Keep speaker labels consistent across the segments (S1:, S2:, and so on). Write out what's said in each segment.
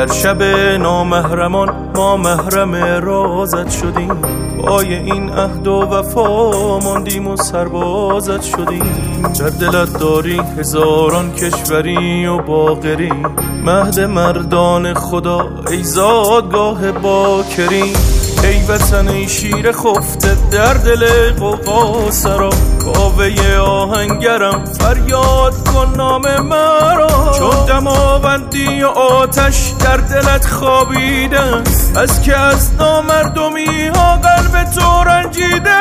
S1: در شب نامحرمان ما محرم رازت شدیم، پای این عهد و وفا ماندیم و سربازت شدیم. در دلت داری هزاران کشوری و باغری، مهد مردان خدا ای زادگاه باکری. ای وطن ای شیر خفته در دل قوقا سرا، کاوه آهنگرم فریاد کن نام مرا. چون دماوندی و آتش در دلت خوابیده، از که از نامردمی ها قلب تو رنجیده.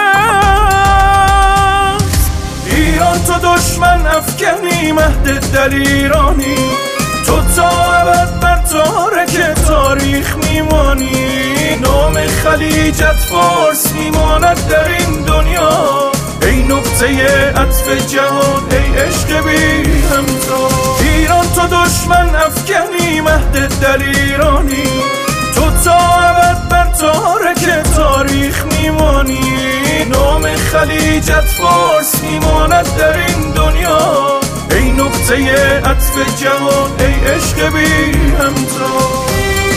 S1: ایران تو دشمن افکنی مهد دلیرانی، تو تا ابد بر تارک تاریخ میمانی. نام خلیجت فارس میماند در این دنیا، ای نقطه عطف جهان ای عشق بی همتا. ایران تو دشمن افکنی مهد دلیرانی، تو تا ابد بر تارک تاریخ میمانی. نام خلیجت فارس میماند در این دنیا، ای نقطه عطف جهان ای عشق بی همتا.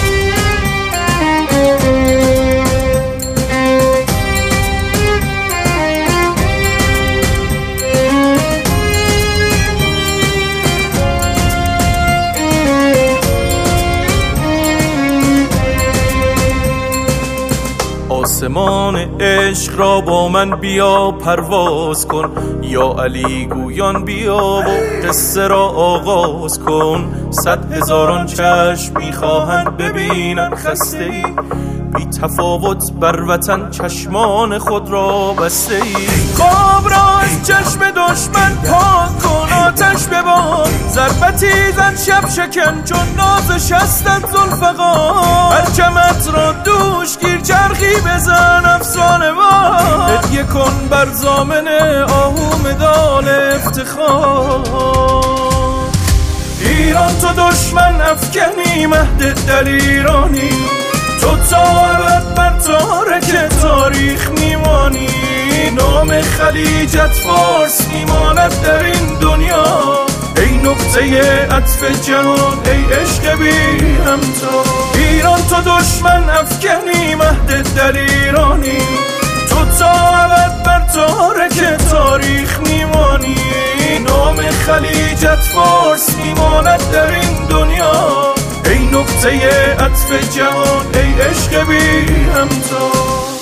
S1: آسمان عشق را با من بیا پرواز کن، یا علی گویان بیا و قصه را آغاز کن. 100,000 چشم میخواهند ببینن خسته ای، بی تفاوت بر وطن چشمان خود را بسته ای. خواب را از چشم دشمن پاک کن آتش ببار، ضربتی زن شب شکن چون ناز شستت ذوالفقار. پرچمت را دوش گیر چرخی بزن افسانه وار، هدیه کن بر ضامن آهو مدال افتخار. ایران تو دشمن افکنی مهد دلیرانی، تو تا ابد بر تارک تاریخ میمانی. نام خلیجت فارس میماند در این دنیا، ای نقطه عطف جهان ای عشق بی همتا. ایران تو دشمن افکنی مهد دلیرانی، تو تا ابد بر تارک تاریخ میمانی. نام خلیجت فارس میماند در این دنیا، ای نقطه عطف جهان ای عشق بی همتا.